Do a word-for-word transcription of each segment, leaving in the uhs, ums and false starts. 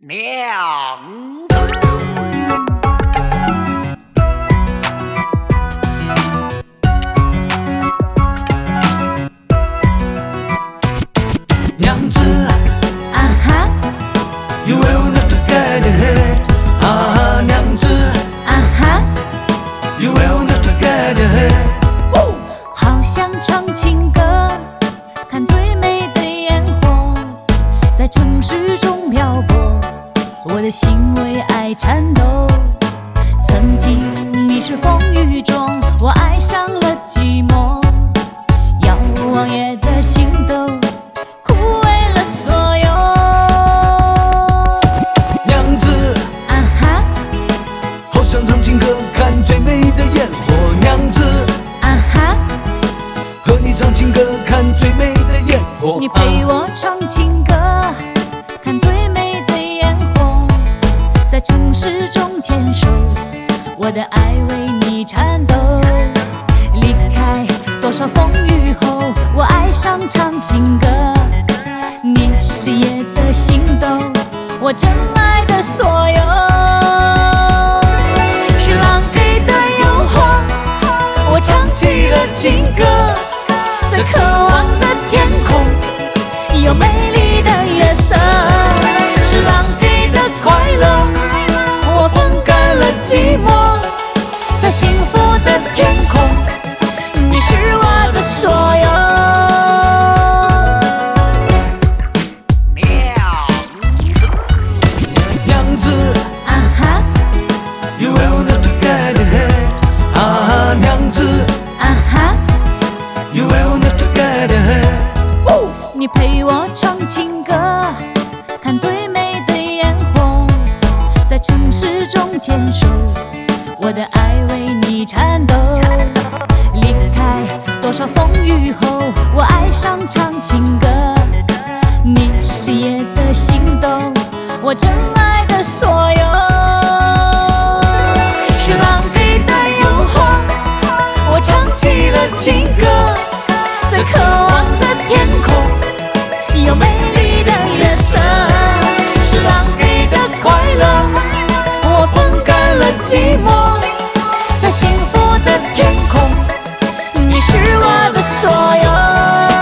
娘娘子啊哈， ，You will not get ahead。啊，娘子啊哈， ，You will not get ahead。 好想唱情歌，看最美的烟火，在城市中漂泊，我的心为爱颤抖。曾经你是风雨中，我爱上了寂寞，遥望夜的星斗，枯萎了所有。 娘子， 啊哈， 好想唱情歌，看最美的烟火。娘子， 啊哈， 和你唱情歌，看最美的烟火。 你陪我唱情歌，看最美的烟火，在城市中牵手，我的爱为你颤抖。离开多少风雨后，我爱上唱情歌。你是夜的星斗，我真爱的所有。是狼狈的诱惑，我唱起了情歌，在渴望的天空，有美丽的月色。是狼狈的快乐，我分开了寂寞，在幸福的天空，你是我的所有。 娘子啊哈， ，You will not get ahead。啊，娘子啊哈， ，You will not get ahead。 你陪我唱情歌，看最美的烟火，在城市中牵手，我的爱为你颤抖。离开多少风雨后，我爱上唱情歌。你是夜的星斗，我真爱的所有。是狼狈的诱惑，我唱起了情歌，在渴望的天空，有美丽的月色。是狼狈的快乐，我分开了寂寞，在幸福的天空，你是我的所有。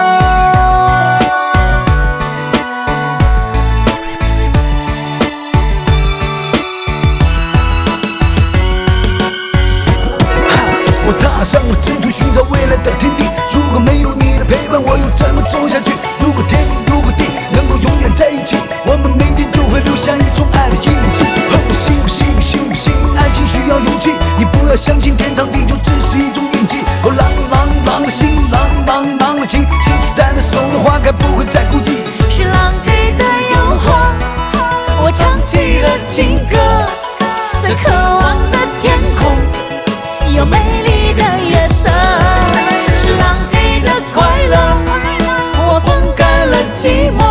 我踏上了征途，寻找未来的天地。如果没有你的陪伴，我又怎么走下去？如果天，如果地能够永远在一起，我们明天就会留下一种爱的印记。哦，信不信，信不信，爱情需要勇气。你不要相信天长地久只是一种运气。哦，朗朗朗的心，朗朗朗的情，信誓旦旦守了花开不会再枯寂。 是狼狈的诱惑，我唱起了情歌，在渴望的天空，有美丽的月色。是狼狈的快乐，我分开了寂寞，